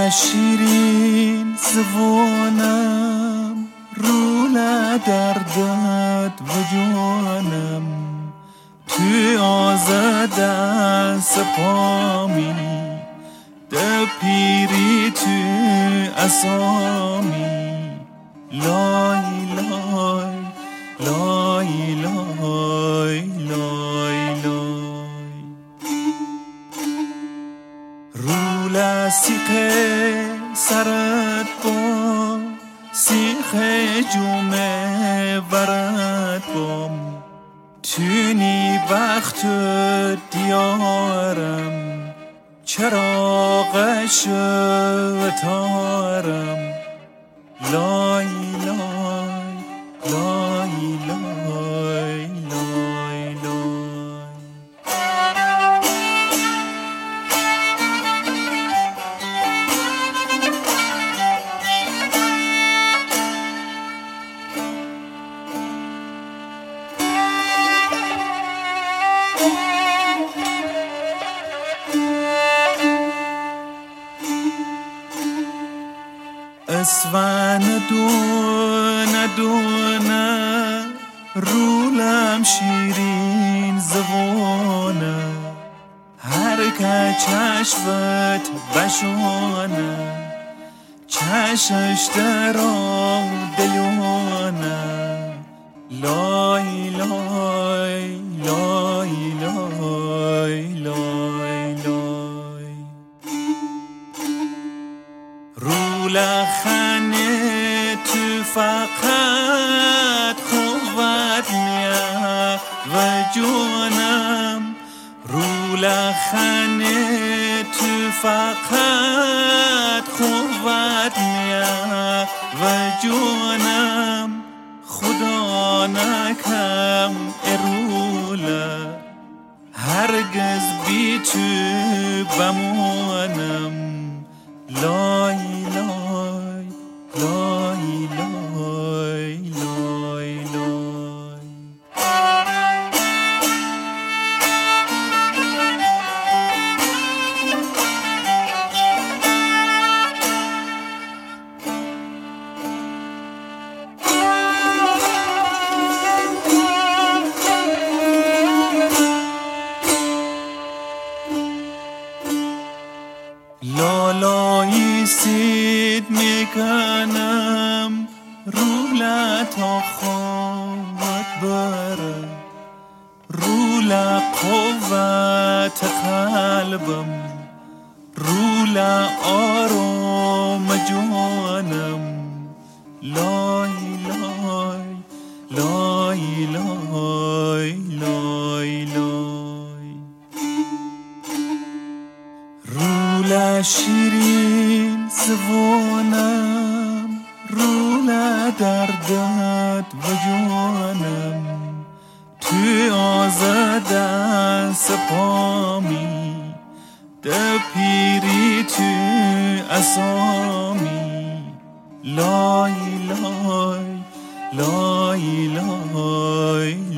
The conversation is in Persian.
شیرین زبانم روله دردت و جانم توی آزاده سپامی ده پیری توی اسامی لای لای لای لای لای لای روله سیخه سرت با سیخه جومه ورد بام تونی وقت دیارم چراغش تارم لای لای لای لای لای لای اسفن دونه دونه رولم شیرین زبانه هر که چشمت بشانه چشش درا دیانه لای لای لای لای لای لای لخنه تو فقط قوت میه و جونم رو لخنه تو فقط قوت میه و جونم خدا نکم اروله هرگز بی تو بمانم لای لای لای لای لای لای لالایی سید میکنم روله تا خواهد بره روله قوت قلبم روله آرام جانم لای لای لای لای لای لای روله شیرین زبانم روله دردت و جانم توی آزاده سپامی ده پیری توی اسامی لای لای لای لای